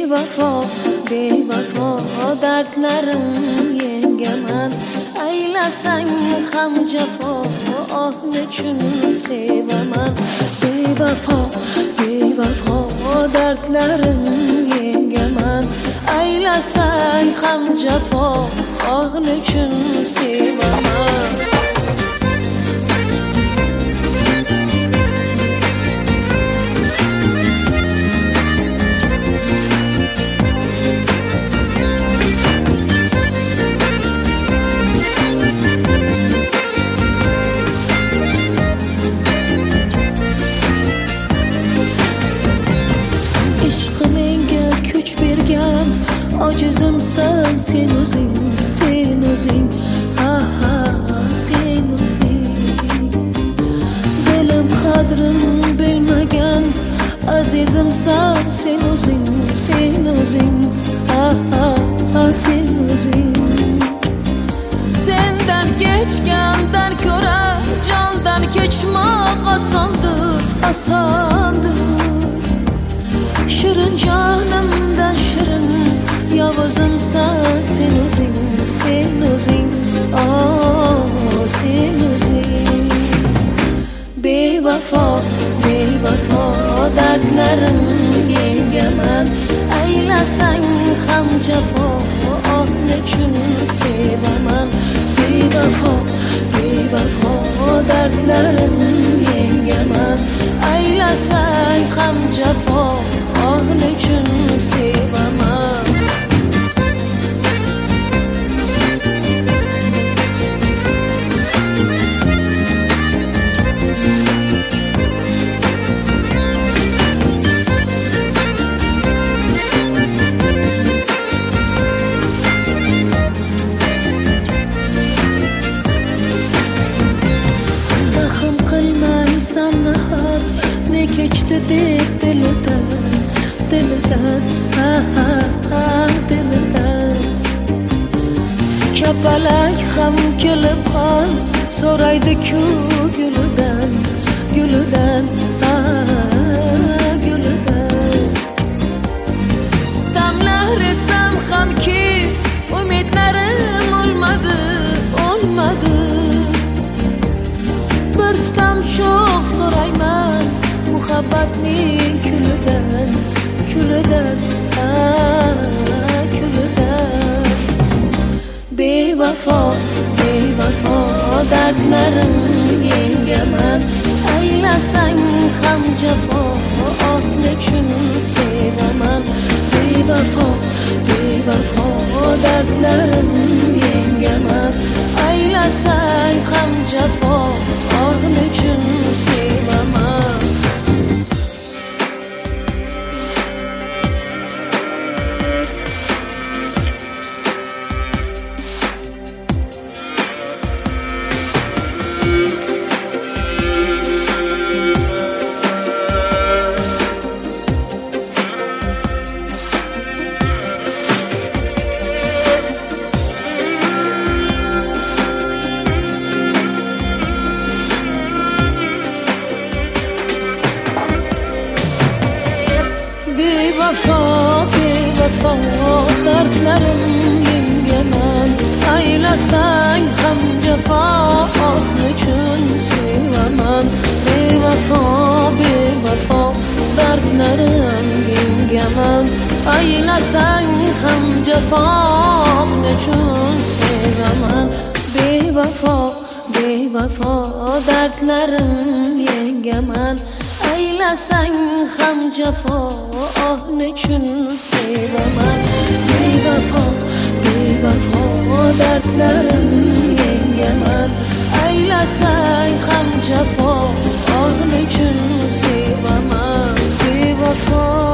bevafo dardlarim yengaman. Aylasang ham jafo, oh nechun sevaman. Bevafo dardlarim yengaman. Aylasang ham jafo, oh nechun sevaman. Acizimsan sen o'zing, sen o'zing. Dilim qadrin bilmagan azizimsan sen o'zing, sen o'zing. Sendan kechgandan ko'ra jondan kechmoq osondir. Shirin jonimdan shirin yovuzimsan sen o'zing, oh sen o'zing. Bevafo dardlarim yengaman. Aylasang ham jafo, oh nechun sevaman. Bevafo dardlarim yengaman. Aylasang ham jafo, oh nechun sevaman. Ne keçti deb dilidan Kapalak ham kelib qol so'raydi-ku gulidan Sitamlar etsam hamki umidlarim o'lmadi. Bir tutam cho'g' so'rayman muhabbatning kulidan. Bevafo dardlarim yengaman. Aylasang ham jafo, oh nechun sevaman. Bevafo dardlarim yengaman. Aylasang ham jafo, oh nechun sevaman. Bevafo dardlarim yengaman. Aylasang ham jafo, oh nechun sevaman. Bevafo dardlarim yengaman. Aylasang ham jafo, oh nechun sevaman. Bevafo dardlarim yengaman. Aylasang ham jafo, oh nechun sevaman. Bevafo dardlarim yengaman. Aylasang ham jafo, oh nechun sevaman. Bevafo